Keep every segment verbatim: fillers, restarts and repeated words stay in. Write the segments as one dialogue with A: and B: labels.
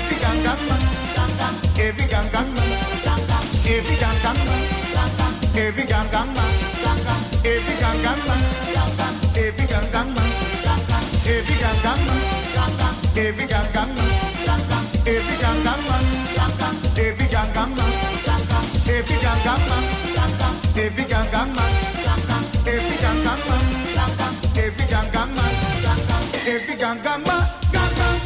A: Every gang gang man, every gang gang man, every gang gang man, every gang gang man, every gang gang man, every gang gang man, every gang gang man, every gang gang man, every gang gang man, every gang gang man, every gang gang man, every gang gang man, every gang gang man, every gang gang man, every gang gang man, gang gang.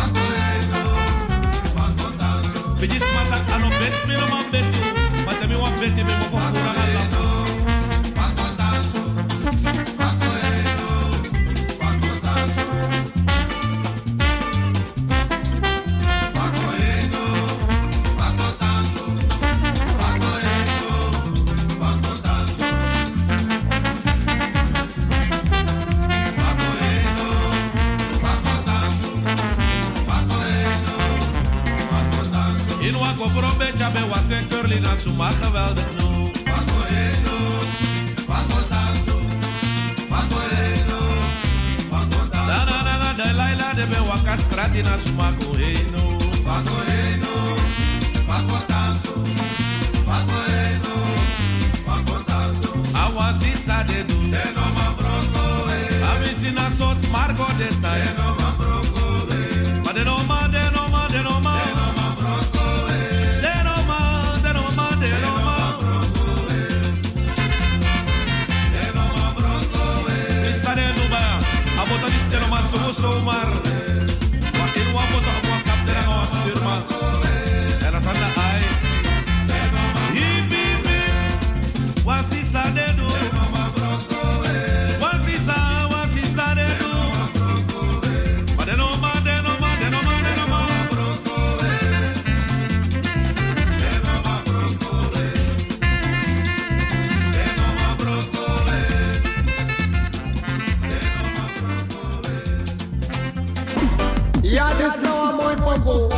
B: Bijis matak ano bet mi no man bet you, mata mi wan In wako probe chabe wase curly na suma geweldig no. Wako eno, wako danso, wako eno, wako danso. Dana naga de laila de be waka strati na suma ko eno. Wako eno, wako danso, wako eno, wako danso. Awasi sa de do, de no ma broko e. Avisi na sot margo de ta, de no ma broko e. Ma de no ma, de no ma, de no ma. Zomaar, wat in wapo toch wat kapten en ons firma. En dat aan de ai. Hip hip hip, was is dat de do? Was is dat, was is dat de do? Maar de no ma, de no ma, de no ma, de no ma. De no ma brocole, de no ma brocole, de no ma brocole.
C: Ja, dit is nou een mooi pokoe.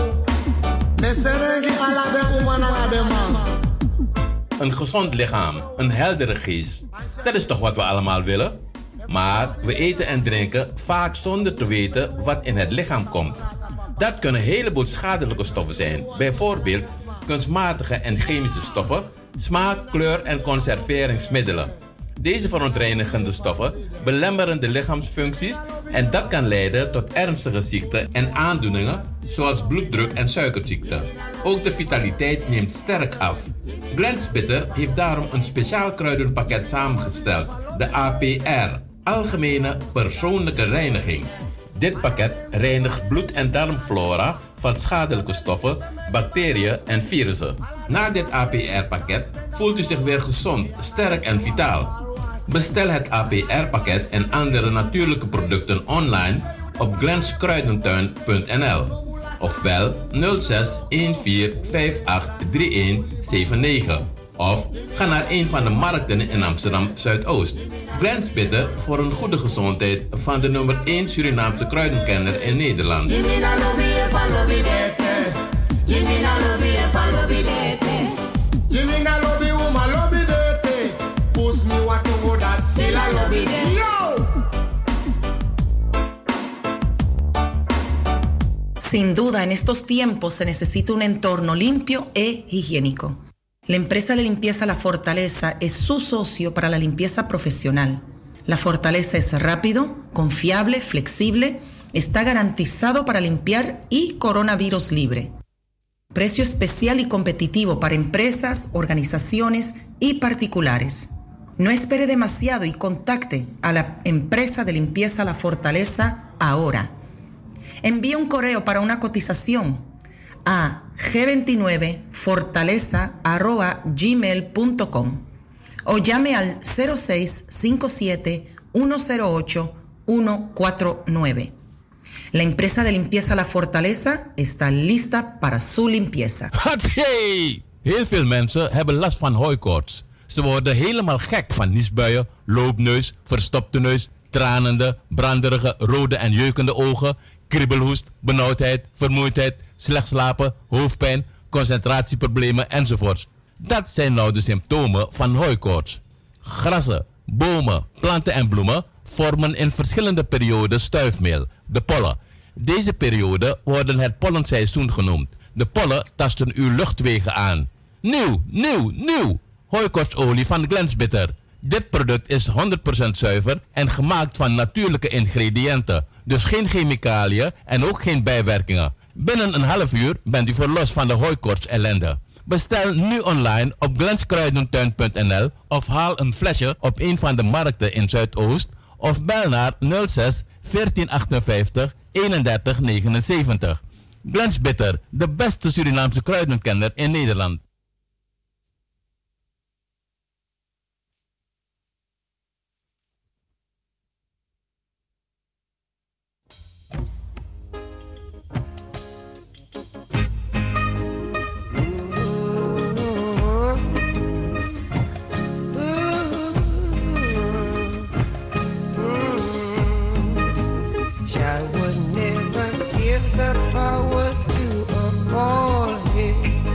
D: Een gezond lichaam, een heldere geest. Dat is toch wat we allemaal willen? Maar we eten en drinken vaak zonder te weten wat in het lichaam komt. Dat kunnen een heleboel schadelijke stoffen zijn. Bijvoorbeeld kunstmatige en chemische stoffen, smaak, kleur en conserveringsmiddelen. Deze verontreinigende stoffen belemmeren de lichaamsfuncties en dat kan leiden tot ernstige ziekten en aandoeningen zoals bloeddruk en suikerziekte. Ook de vitaliteit neemt sterk af. Glens Bitter heeft daarom een speciaal kruidenpakket samengesteld, de A P R, Algemene Persoonlijke Reiniging. Dit pakket reinigt bloed- en darmflora van schadelijke stoffen, bacteriën en virussen. Na dit A P R-pakket voelt u zich weer gezond, sterk en vitaal. Bestel het A P R-pakket en andere natuurlijke producten online op glens kruidentuin punt n l of bel nul zes een vier vijf acht drie een zeven negen of ga naar een van de markten in Amsterdam Zuidoost. Glens Bitter voor een goede gezondheid van de nummer één Surinaamse kruidenkenner in Nederland.
E: Sin duda, en estos tiempos se necesita un entorno limpio e higiénico. La empresa de limpieza La Fortaleza es su socio para la limpieza profesional. La Fortaleza es rápido, confiable, flexible, está garantizado para limpiar y coronavirus libre. Precio especial y competitivo para empresas, organizaciones y particulares. No espere demasiado y contacte a la empresa de limpieza La Fortaleza ahora. Envíe un correo para una cotización a g veintinueve fortaleza arroba gmail punto com o llame al cero seis cinco siete uno cero ocho uno cuatro nueve. La empresa de limpieza La Fortaleza está lista para su limpieza.
D: Hey! Heel veel mensen hebben last van hooikoorts. Ze worden helemaal gek van niesbuien, loopneus, verstopte neus, tranende, branderige, rode en jeukende ogen, kriebelhoest, benauwdheid, vermoeidheid, slecht slapen, hoofdpijn, concentratieproblemen enzovoorts. Dat zijn nou de symptomen van hooikoorts. Grassen, bomen, planten en bloemen vormen in verschillende perioden stuifmeel, de pollen. Deze perioden worden het pollenseizoen genoemd. De pollen tasten uw luchtwegen aan. Nieuw, nieuw, nieuw! Hooikoortsolie van Glens Bitter. Dit product is honderd procent zuiver en gemaakt van natuurlijke ingrediënten. Dus geen chemicaliën en ook geen bijwerkingen. Binnen een half uur bent u verlost van de hooikoorts ellende. Bestel nu online op glens kruidentuin punt n l of haal een flesje op een van de markten in Zuidoost of bel naar nul zes veertien achtenvijftig eenendertig negenenzeventig. Glens Bitter, de beste Surinaamse kruidenkenner in Nederland.
F: The power to a bald head.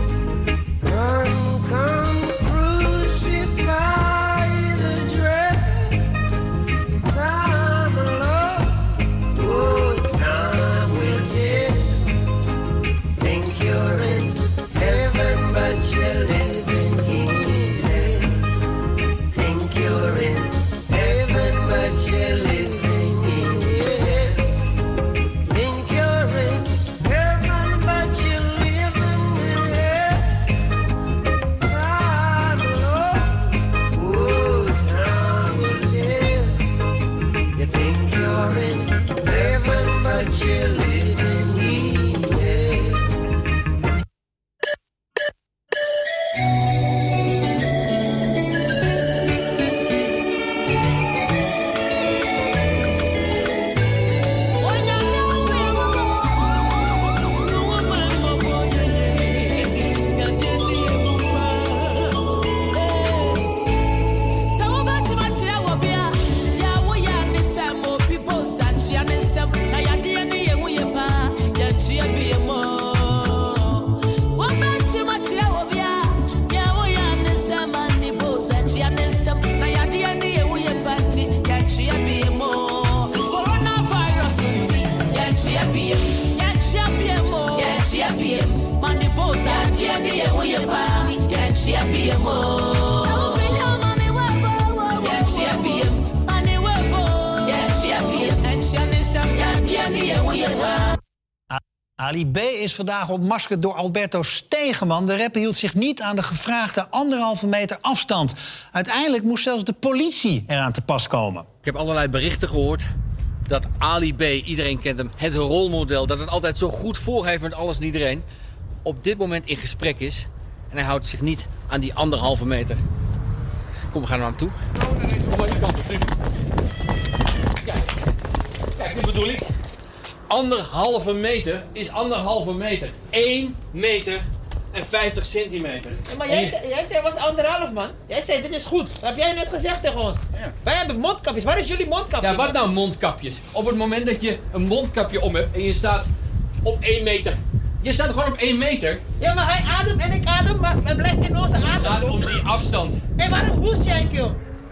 F: Ali B. is vandaag ontmaskerd door Alberto Stegeman. De rapper hield zich niet aan de gevraagde anderhalve meter afstand. Uiteindelijk moest zelfs de politie eraan te pas komen.
G: Ik heb allerlei berichten gehoord dat Ali B., iedereen kent hem, het rolmodel, dat het altijd zo goed voor heeft met alles en iedereen, op dit moment in gesprek is. En hij houdt zich niet aan die anderhalve meter. Kom, we gaan naar hem toe. Kom maar die kant op, Kijk, kijk, wat bedoel ik? Anderhalve meter is anderhalve meter. één meter en vijftig centimeter.
H: Ja, maar jij, zei, jij zei was anderhalf, man. Jij zei dit is goed. Dat heb jij net gezegd tegen ons. Ja. Wij hebben mondkapjes. Waar is jullie mondkapje?
G: Ja, wat nou mondkapjes? Op het moment dat je een mondkapje om hebt en je staat op één meter. Je staat gewoon op één meter.
H: Ja, maar hij ademt en ik adem, maar we blijven in onze adem.
G: Het gaat om die afstand.
H: En waarom hoest jij, joh?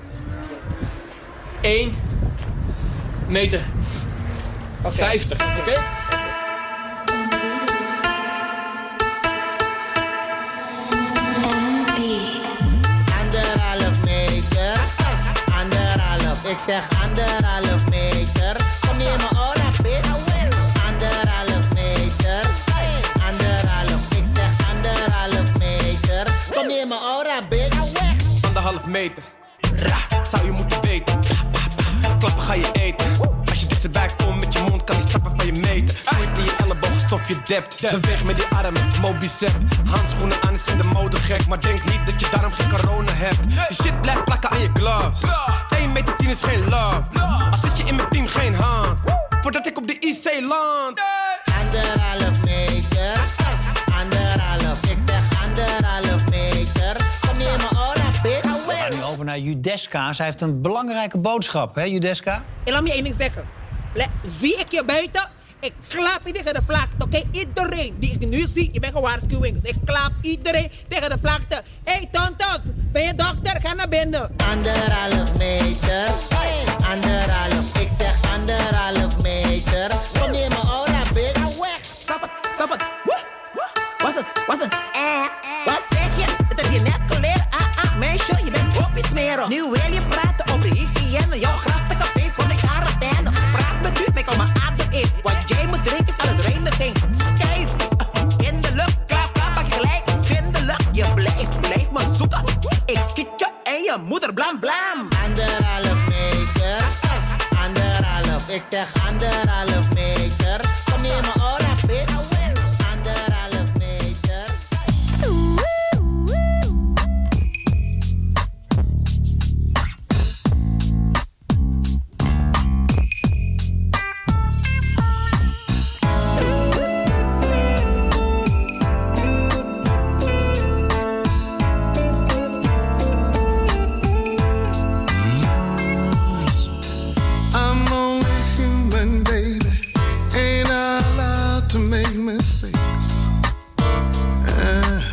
G: één meter. Okay. vijftig, oké? Okay?
I: Anderhalf meter, anderhalf, ik zeg anderhalf meter. Kom neem me ora, bitch. Anderhalf meter, anderhalf, ik zeg anderhalf meter. Kom neem me ora, bitch.
J: Anderhalf meter, ra, zou je moeten weten. Klappen ga je eten. Als je dichterbij komt met je mond kan die stappen van je meten. Point in je elleboog, stof je dept. Beweeg met die armen, mobicep. Handschoenen aan is in de mode gek. Maar denk niet dat je daarom geen corona hebt. Je shit blijft plakken aan je gloves. één meter tien is geen love. Als zit je in mijn team geen hand. Voordat ik op de I C land.
I: Anderhalf meter, anderhalf, ik zeg anderhalf meter. Kom neem me ora, bitch.
F: We gaan nu over naar Judeska. Zij heeft een belangrijke boodschap, hè Judeska?
H: Ik laat me één ding zeggen. Zie ik je buiten, ik klap je tegen de vlakte, oké? Okay? Iedereen die ik nu zie, je bent gewaarschuwing. Dus ik klap iedereen tegen de vlakte. Hé, hey, tontos, ben je dokter? Ga naar binnen.
I: Anderhalf meter, anderhalf, ik zeg anderhalf meter. Kom neem me ora, bitch.
H: Weg, stop het, stop het. Was het, was het? Eh, wat zeg je? Dat heb je net geleerd. Ah, ah, meisje, je bent kopjes smeren. Nu wil je praten over hygiëne. Jouw grachtige feest voor de quarantaine. Praat met u, ik al mijn adem in. Wat jij moet drinken is alles reiniging. Stijf, in de lucht, klap, klap, pak je gelijk. Vindelijk, je blijft, blijft me zoeken. Ik schiet je en je moeder, blam, blam.
I: Anderhalf meter, anderhalf, ik zeg anderhalf meter. Kom neem me ora, bitch. Anderhalf meter.
K: I'm only human, baby. Ain't I allowed to make mistakes? Uh,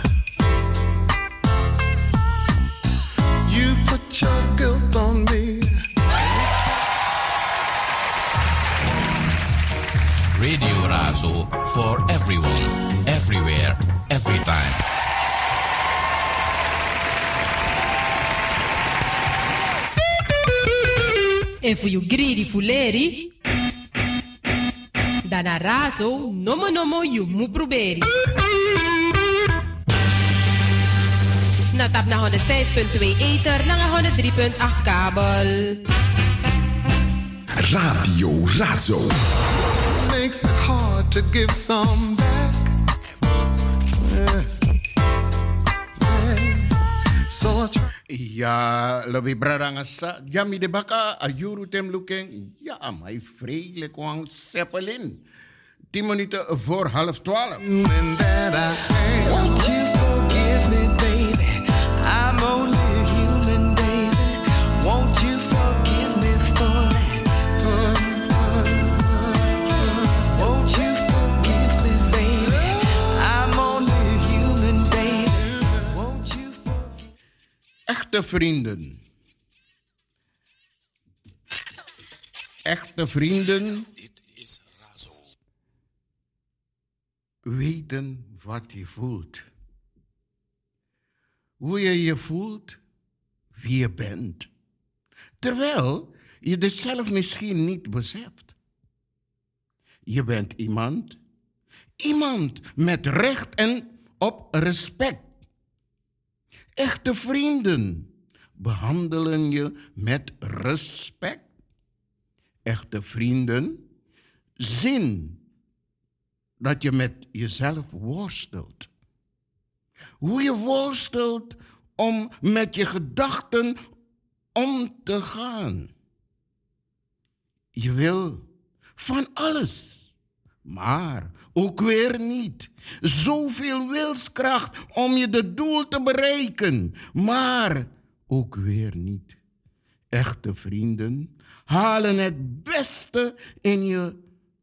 K: you put your guilt on me.
D: Radio Razo for everyone, everywhere, every time.
L: En voor you greedy fuleri, dan a razo, nomo nomo you moet proberen. Na tap na honderdvijf komma twee ether, na honderd drie komma acht kabel.
M: Radio Razo.
K: Make makes it hard to give some back. Yeah. Yeah. So I try.
M: Ja, lobi bradangasa, jami de baka, ayuru tem looking. Ja, my vredelijk kwam Zeppelin. Tien minuten voor half twaalf.
K: And that I am. Won't you forgive me, baby? I'm only human, baby. Won't you forgive me for that? Won't you forgive me, baby? I'm only human, baby. Won't you forgive me?
M: Echte vrienden. Echte vrienden. Weten wat je voelt. Hoe je je voelt, wie je bent. Terwijl je dit zelf misschien niet beseft. Je bent iemand, iemand met recht en op respect. Echte vrienden behandelen je met respect. Echte vrienden zien dat je met jezelf worstelt. Hoe je worstelt om met je gedachten om te gaan. Je wil van alles, maar ook weer niet. Zoveel wilskracht om je de doel te bereiken, maar ook weer niet. Echte vrienden halen het beste in je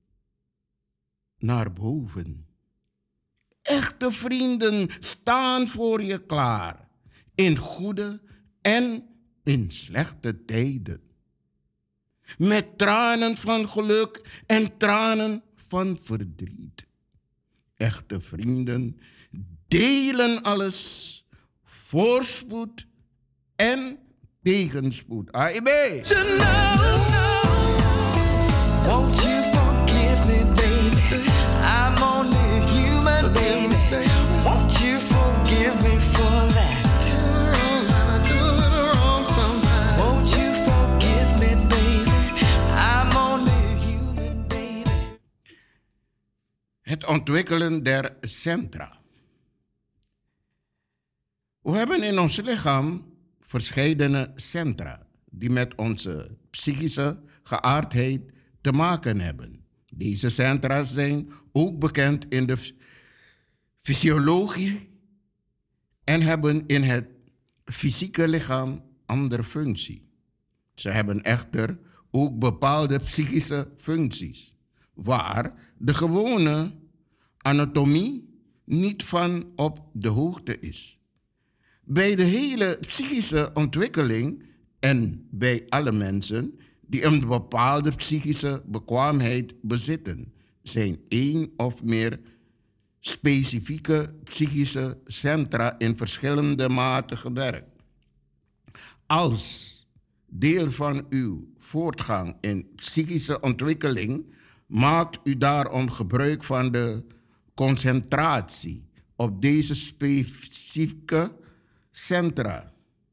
M: naar boven. Echte vrienden staan voor je klaar. In goede en in slechte tijden. Met tranen van geluk en tranen van verdriet. Echte vrienden delen alles. Voorspoed en tegenspoed. A I B.
K: Won't you forgive me, baby? I'm only human, baby. Won't you forgive me for that? I do it wrong sometimes. Won't you forgive me, baby? I'm only human, baby.
M: Het ontwikkelen der centra. We hebben in ons lichaam verscheidene centra die met onze psychische geaardheid te maken hebben. Deze centra zijn ook bekend in de fysiologie en hebben in het fysieke lichaam andere functie. Ze hebben echter ook bepaalde psychische functies, waar de gewone anatomie niet van op de hoogte is. Bij de hele psychische ontwikkeling en bij alle mensen die een bepaalde psychische bekwaamheid bezitten, zijn één of meer specifieke psychische centra in verschillende mate gewerkt. Als deel van uw voortgang in psychische ontwikkeling maakt u daarom gebruik van de concentratie op deze specifieke centra.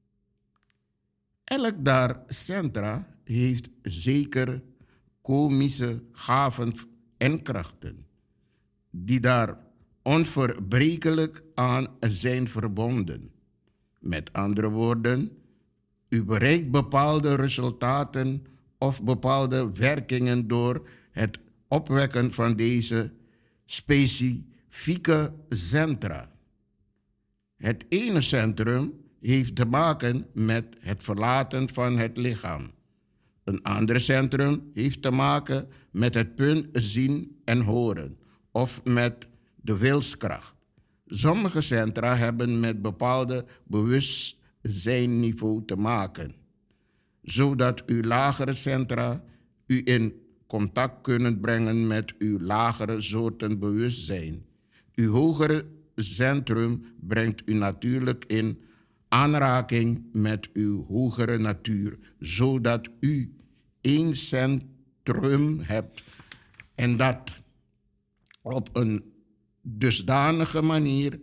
M: Elk daar centra heeft zeker komische gaven en krachten, die daar onverbrekelijk aan zijn verbonden. Met andere woorden, u bereikt bepaalde resultaten of bepaalde werkingen door het opwekken van deze specifieke centra. Het ene centrum heeft te maken met het verlaten van het lichaam. Een ander centrum heeft te maken met het punt zien en horen of met de wilskracht. Sommige centra hebben met bepaalde bewustzijnniveau te maken, zodat uw lagere centra u in contact kunnen brengen met uw lagere soorten bewustzijn. Uw hogere centrum brengt u natuurlijk in aanraking met uw hogere natuur, zodat u één centrum hebt en dat op een dusdanige manier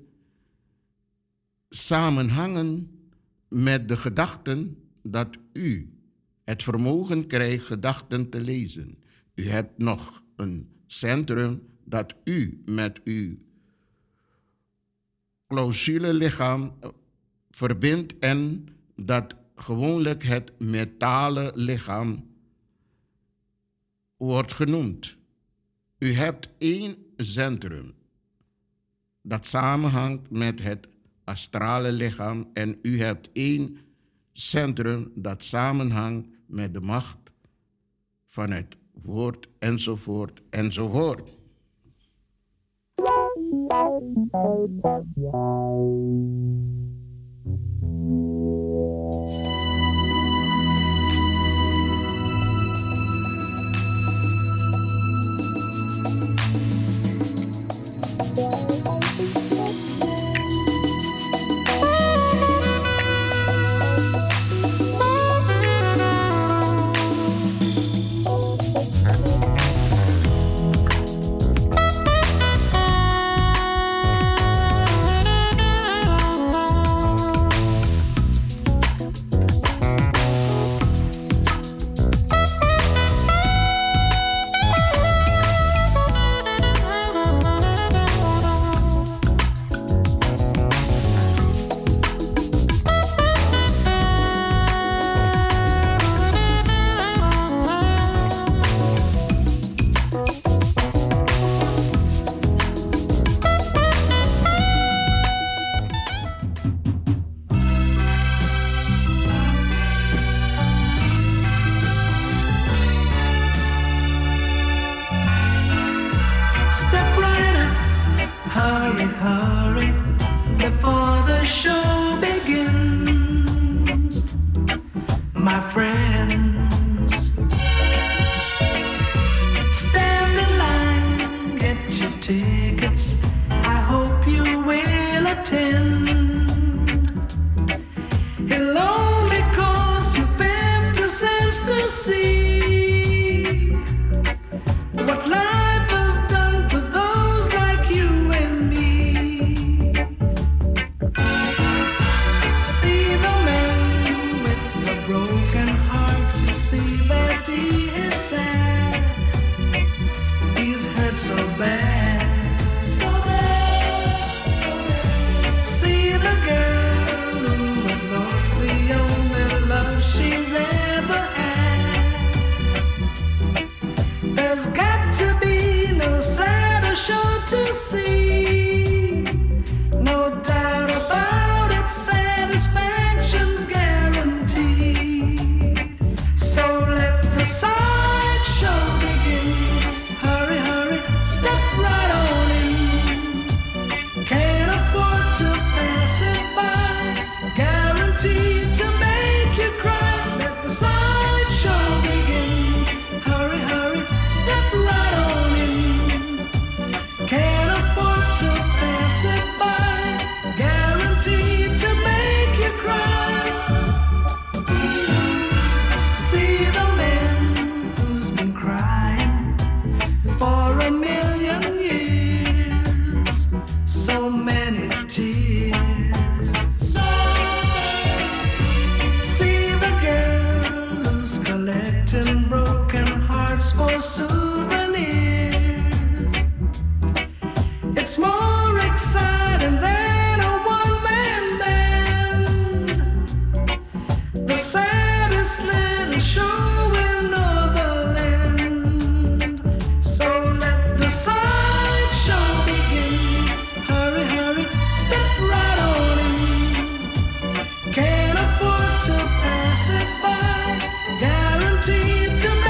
M: samenhangen met de gedachten dat u het vermogen krijgt gedachten te lezen. U hebt nog een centrum dat u met uw clausulelichaam verbindt en dat gewoonlijk het metalen lichaam wordt genoemd. U hebt één centrum dat samenhangt met het astrale lichaam en u hebt één centrum dat samenhangt met de macht van het woord enzovoort enzovoort.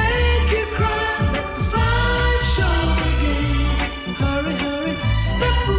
N: Step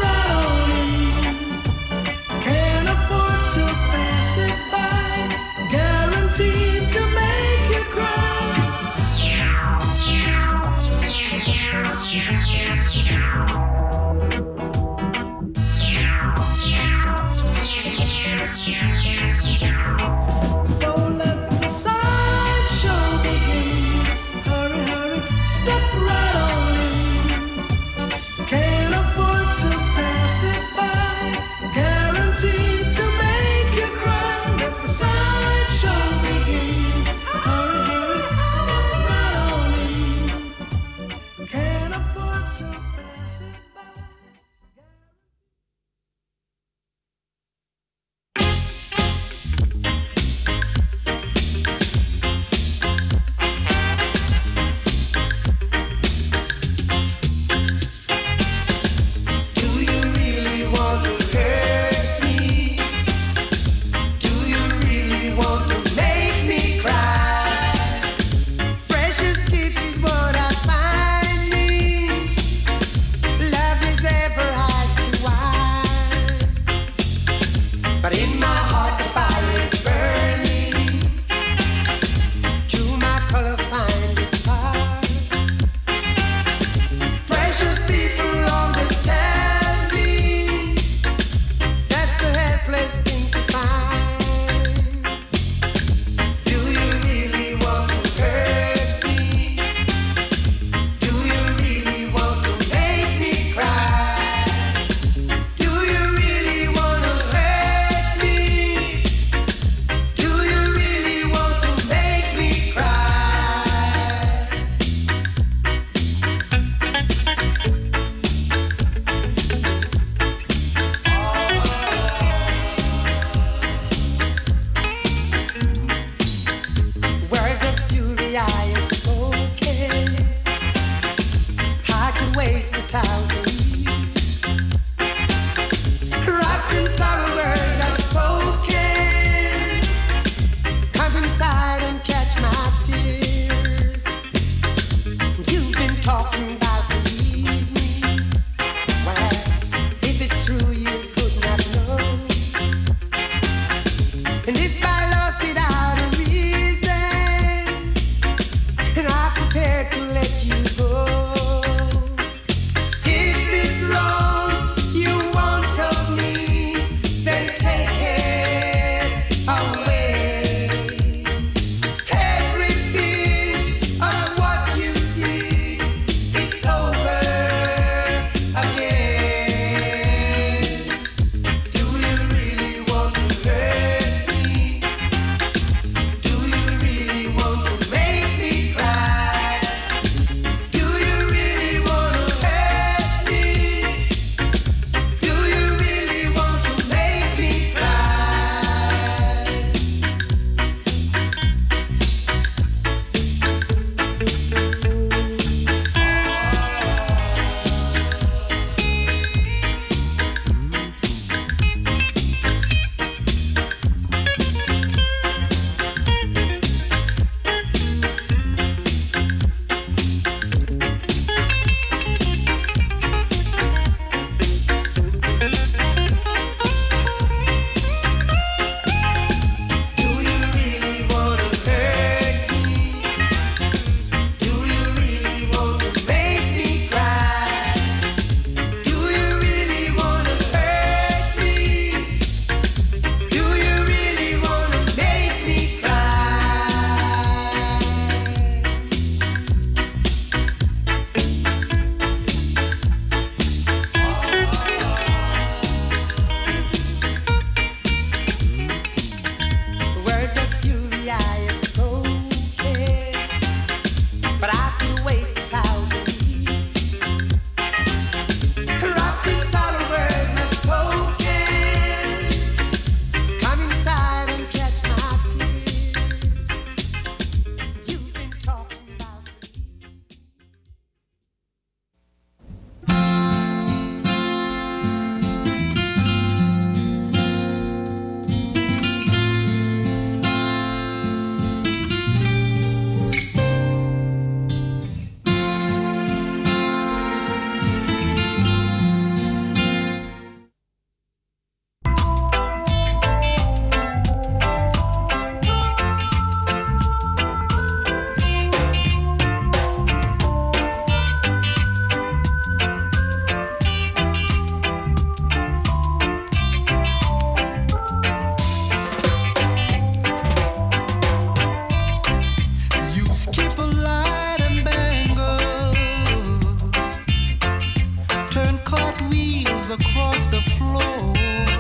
N: cartwheels across the floor.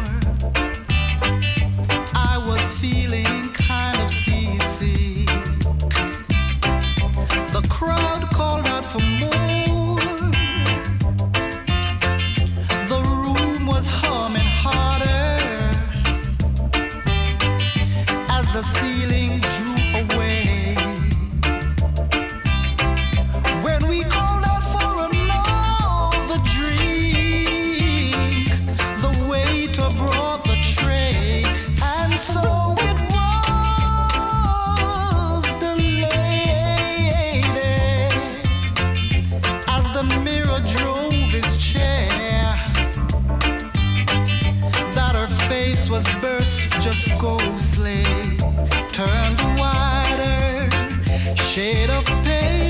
N: I was feeling kind of seasick. The crowd called out for more. The room was humming harder as the ceiling drew away. When we called out for another drink, the waiter brought the tray, and so it was the lady, as the mirror drove his chair, that her face was burst just ghostly, turned wider, shade of pale.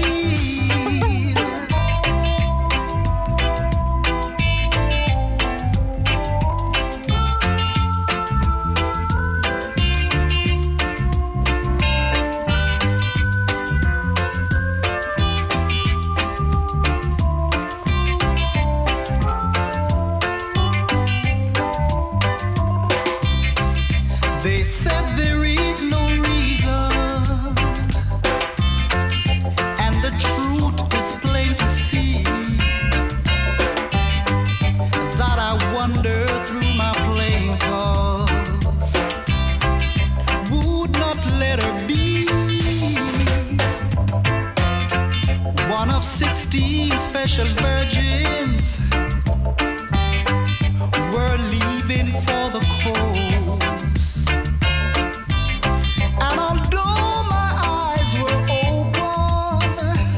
N: They said there is no reason, and the truth is plain to see, that I wander through my playing cards, would not let her be. One of sixteen special virgins were leaving for the coast. And although my eyes were open,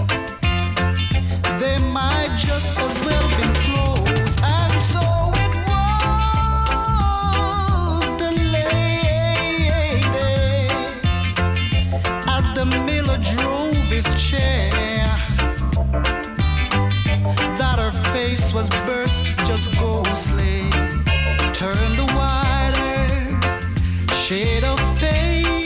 N: they might just as well been closed. And so it was the lady, as the miller drove his chair, that her face was burst just ghostly, turned a wider shade of pale.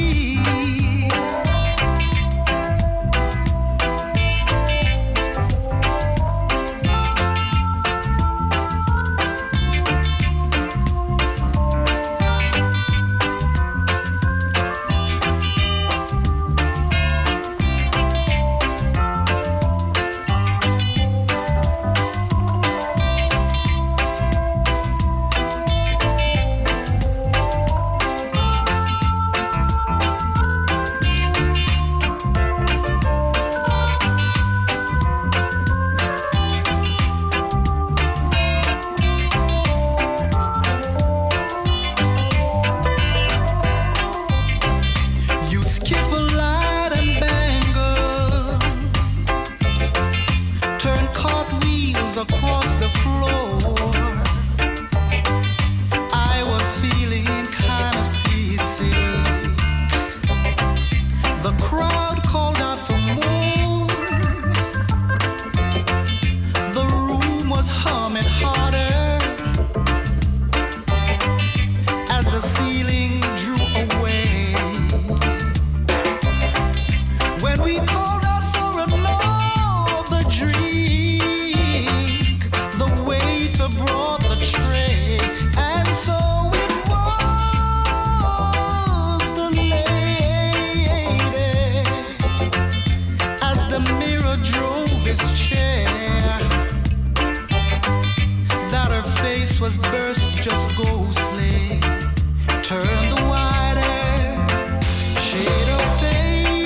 N: You'd skip a light and bangle, turn cartwheels across the floor. I was feeling kind of seasick. The crowd called out for more. The room was humming harder as the ceiling drew away. When we called out for another drink, the waiter brought the tray, and so it was the lady, as the mirror drove his chair, that her face was burst just ghostly, turned the wider shade of pale.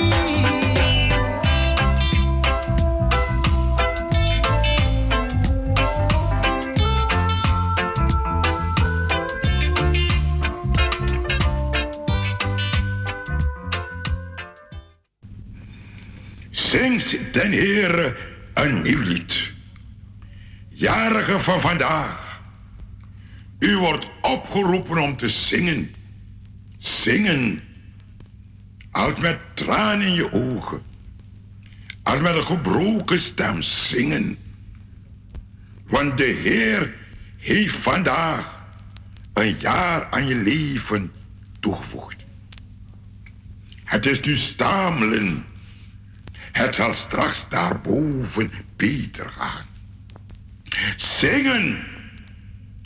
O: Zingt den Heer een nieuw lied. Jarigen van vandaag, u wordt opgeroepen om te zingen. Zingen, als met tranen in je ogen, als met een gebroken stem zingen. Want de Heer heeft vandaag een jaar aan je leven toegevoegd. Het is nu stamelen. Het zal straks daarboven beter gaan. Zingen,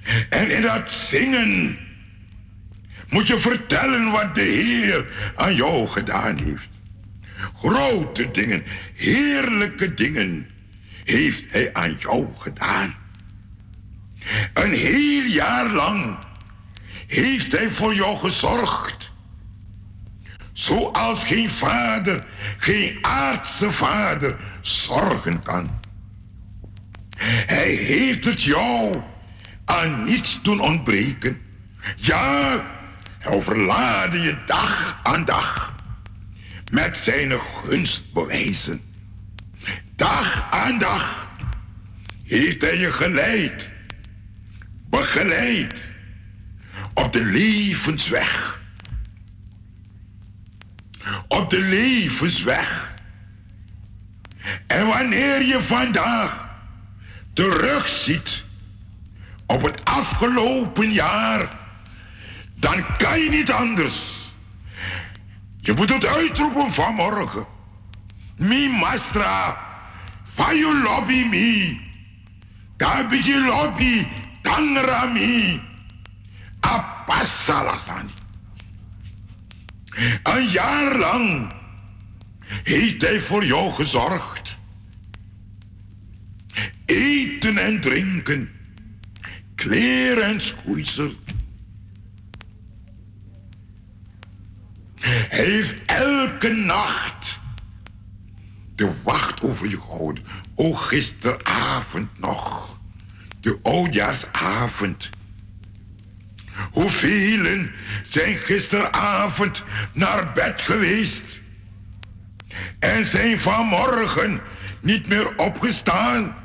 O: En in dat zingen moet je vertellen wat de Heer aan jou gedaan heeft. Grote dingen, heerlijke dingen heeft Hij aan jou gedaan. Een heel jaar lang heeft Hij voor jou gezorgd. Zoals geen vader, geen aardse vader zorgen kan. Hij heeft het jou aan niets doen ontbreken. Ja, hij overlaadde je dag aan dag met zijn gunstbewijzen. Dag aan dag heeft hij je geleid, begeleid op de levensweg. Op de levensweg. En wanneer je vandaag terugziet op het afgelopen jaar, dan kan je niet anders. Je moet het uitroepen vanmorgen. Mi mastra, fayu lobby mi, kabiji lobby, tangra mi, apasalasani. Een jaar lang heeft Hij voor jou gezorgd. Eten en drinken, kleren en schoeisel. Hij heeft elke nacht de wacht over je gehouden. O, gisteravond nog, de oudjaarsavond. Hoeveel zijn gisteravond naar bed geweest en zijn vanmorgen niet meer opgestaan.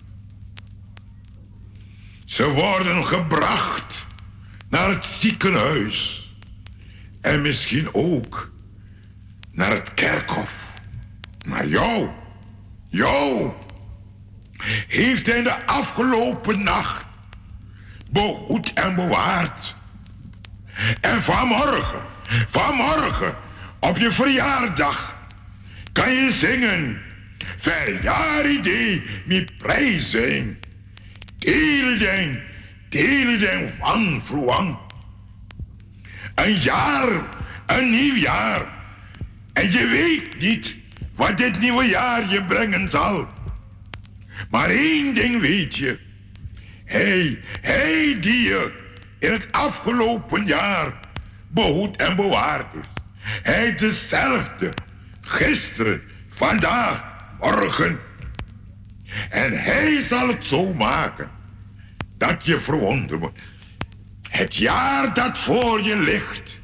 O: Ze worden gebracht naar het ziekenhuis en misschien ook naar het kerkhof. Maar jou, jou heeft Hij de afgelopen nacht behoed en bewaard. En vanmorgen, vanmorgen, op je verjaardag, kan je zingen. Verjaardag, mi prijzen. Teleden, teleden van vroeg. Een jaar, een nieuw jaar. En je weet niet wat dit nieuwe jaar je brengen zal. Maar één ding weet je. Hij, hij die je in het afgelopen jaar behoed en bewaard heeft. Hij is dezelfde, gisteren, vandaag, morgen. En Hij zal het zo maken dat je verwonderd wordt. Het jaar dat voor je ligt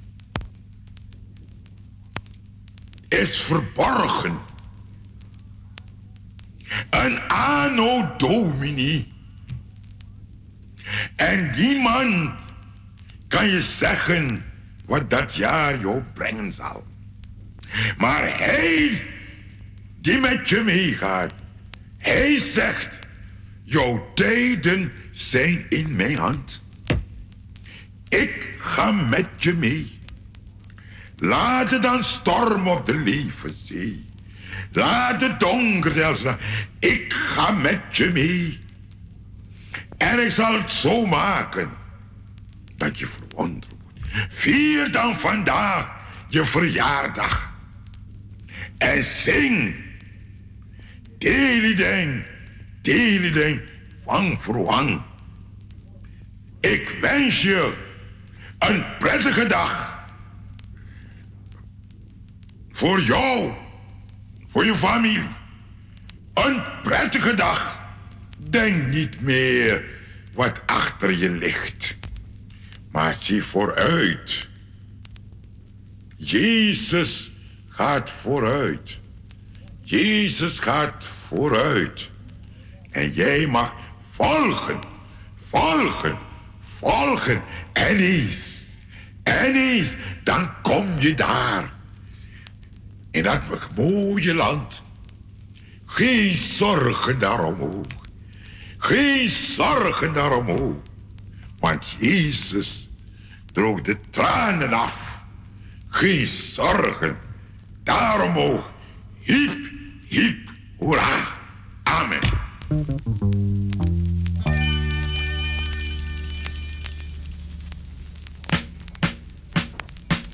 O: is verborgen. Een anno domini. En niemand kan je zeggen wat dat jaar jou brengen zal. Maar Hij die met je meegaat, Hij zegt, jouw tijden zijn in mijn hand. Ik ga met je mee. Laat het dan stormen op de levenszee. Laat het donker zelfs. Ik ga met je mee. En ik zal het zo maken dat je verwonderd wordt. Vier dan vandaag je verjaardag. En zing. Delideng, delideng van verwang. Ik wens je een prettige dag. Voor jou, voor je familie. Een prettige dag. Denk niet meer wat achter je ligt. Maar zie vooruit. Jezus gaat vooruit. Jezus gaat vooruit. En jij mag volgen, volgen, volgen. En eens, en eens, dan kom je daar. In dat mooie land. Geen zorgen daarom. Geen zorgen daarom. Want Jezus droog de tranen af. Geen zorgen daarom. Hiep, hiep, hoera. Amen.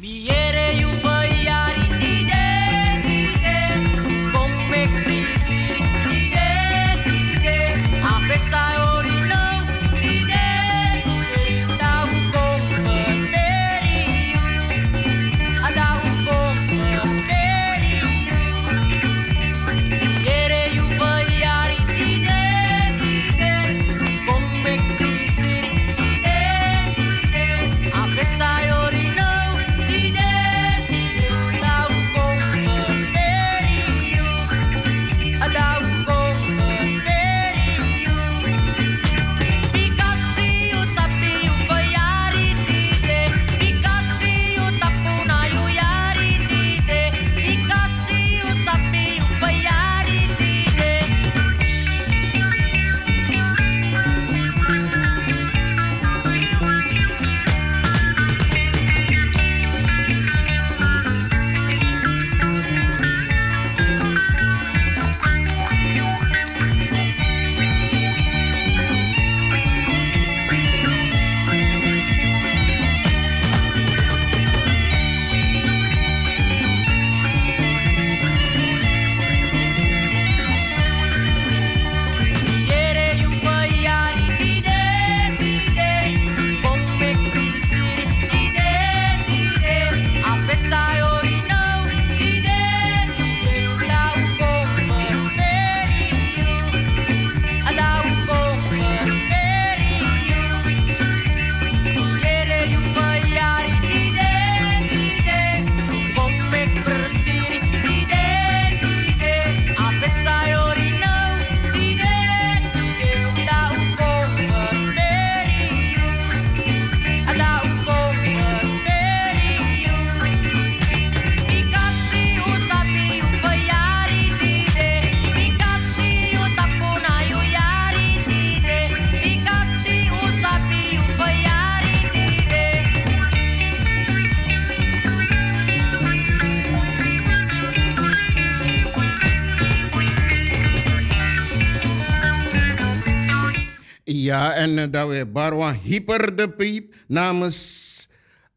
M: Ja, en uh, dat we Barwan Hyper de Piep namens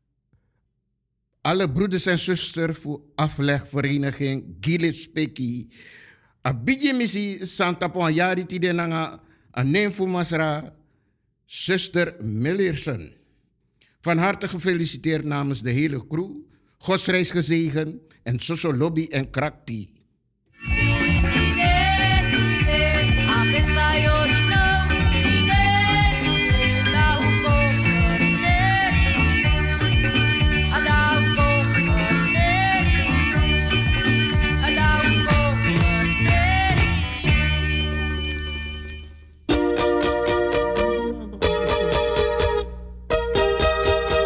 M: alle broeders en zusters voor aflegvereniging Gilis Peki. Abidje missie Santa Pon Yari Tide Nanga Anem Masra, zuster Millersen. Van harte gefeliciteerd namens de hele crew. Godsreis gezegen en Soso Lobby en Krakti.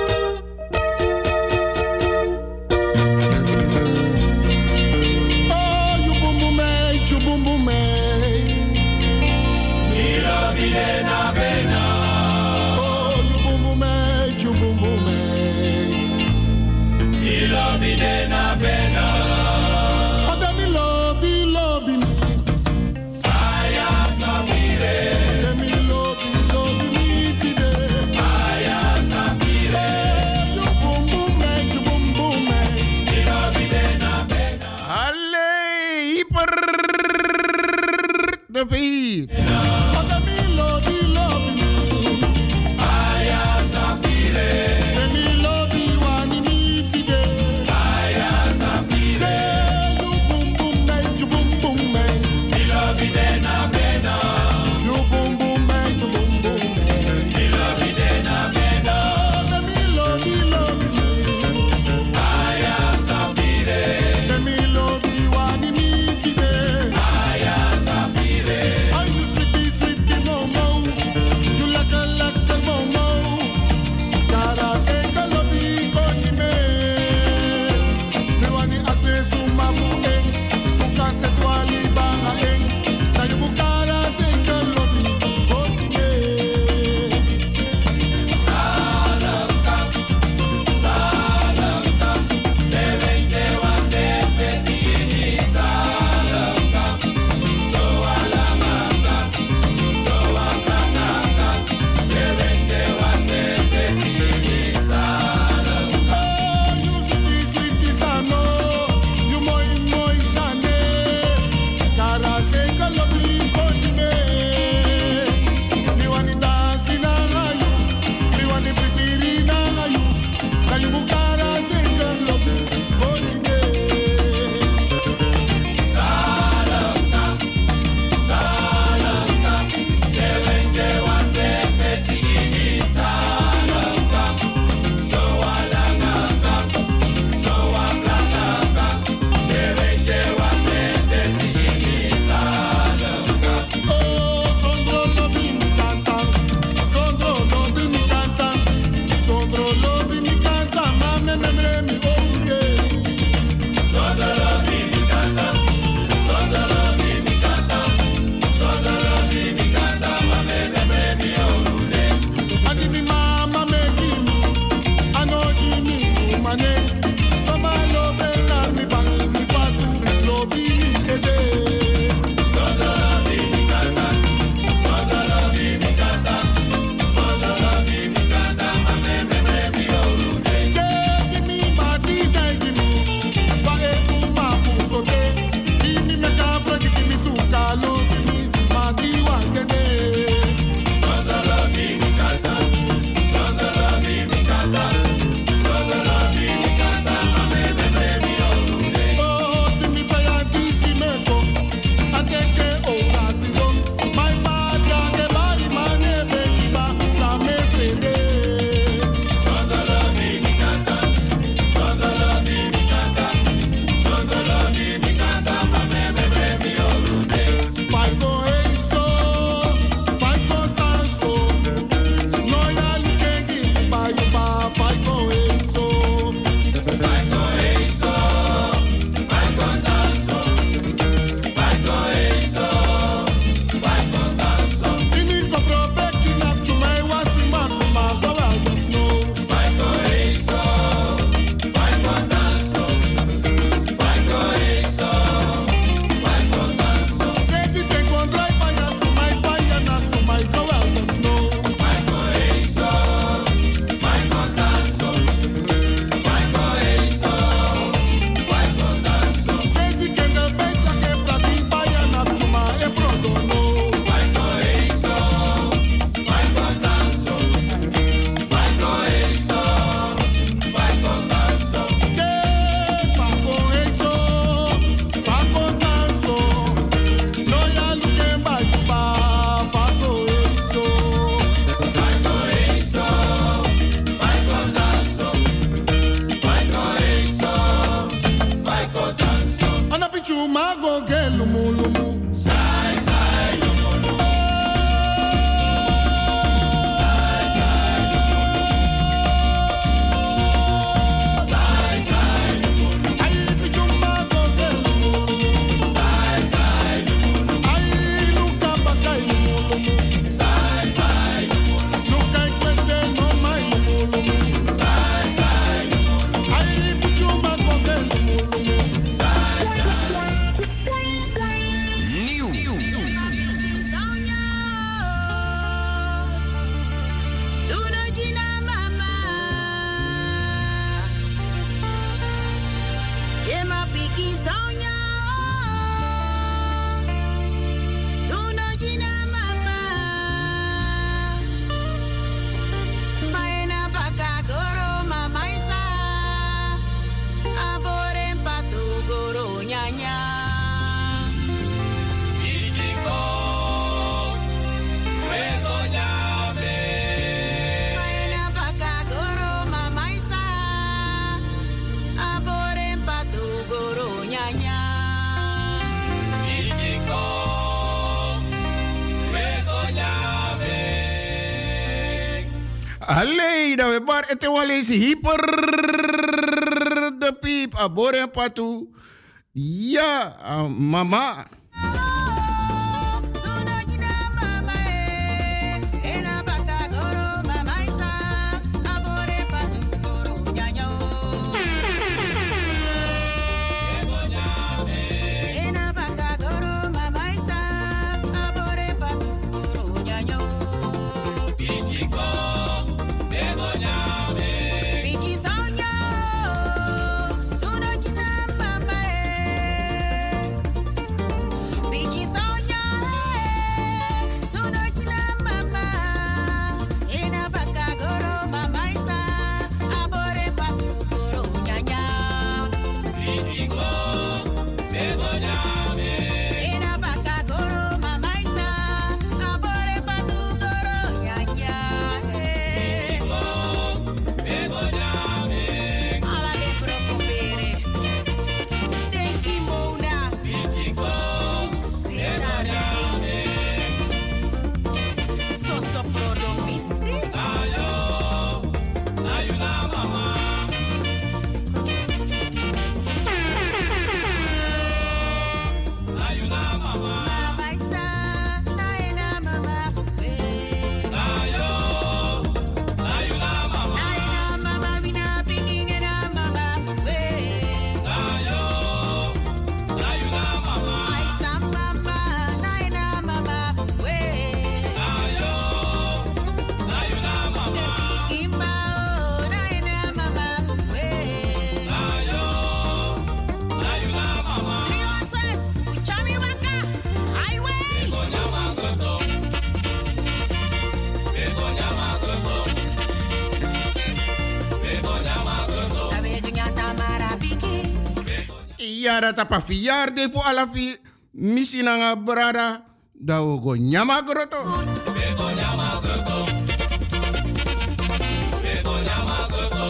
A: Oh!
M: Allee, dat we bar eten wel eens hyper de piep, abore en patu. Ja, uh, mama. Ja, dat apa verjaardag voor alle vier. Missie nanga brada. Dat we go nyama groto. We go nyama groto. We go nyama groto.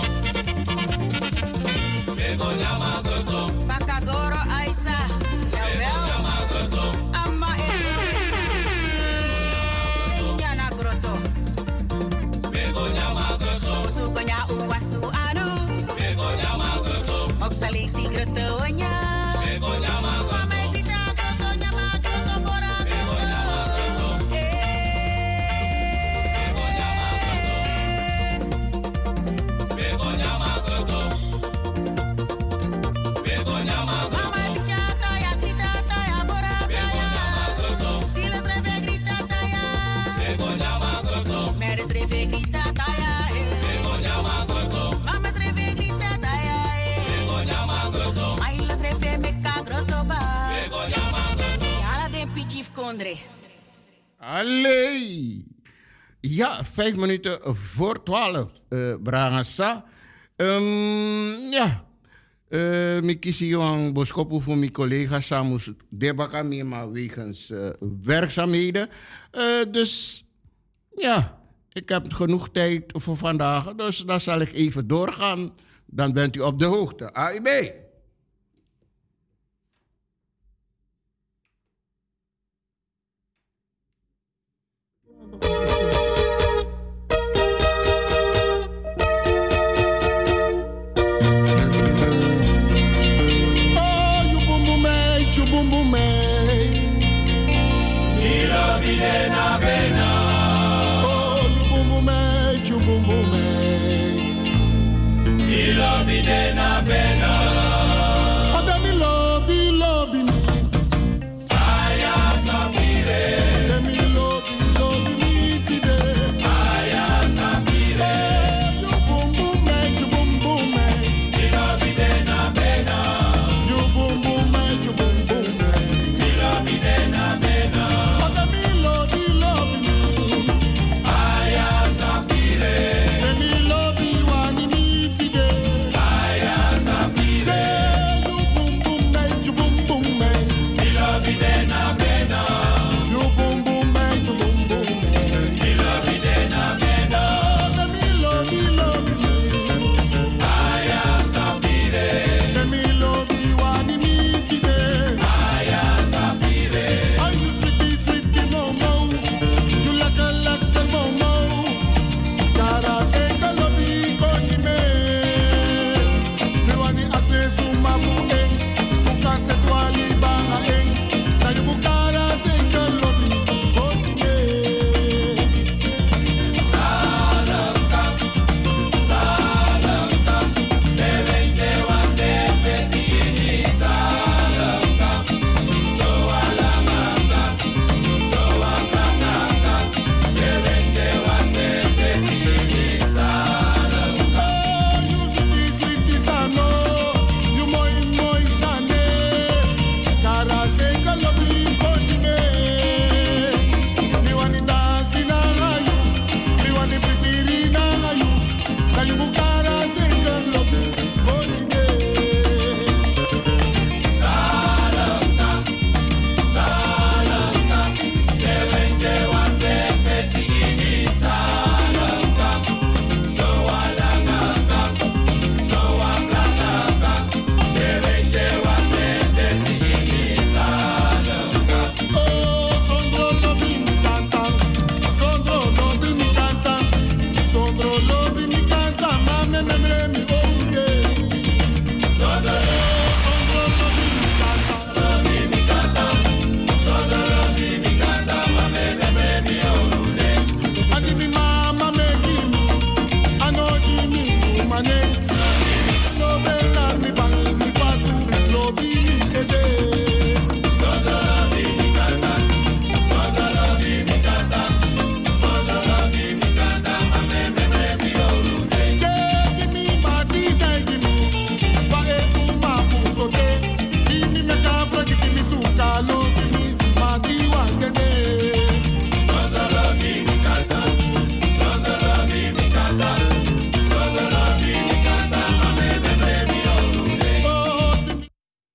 M: We go nyama groto.
P: Bakagoro Aisa. Jawel. Nyama groto. Amma Nyana groto. We go nyama groto. Usukonya uwasu anu. We go nyama groto. Oksali sigroto nya.
M: Allee. Ja, vijf minuten voor twaalf. Uh, Brangasa. Um, ja. Uh, ik kies hier een boodschap voor mijn collega Samus Debaka, maar wegens uh, werkzaamheden. Uh, dus ja, ik heb genoeg tijd voor vandaag. Dus dan zal ik even doorgaan. Dan bent u op de hoogte. A I B.
K: Bina bena, oh you boom boom mate, you boom boom mate. Ila bina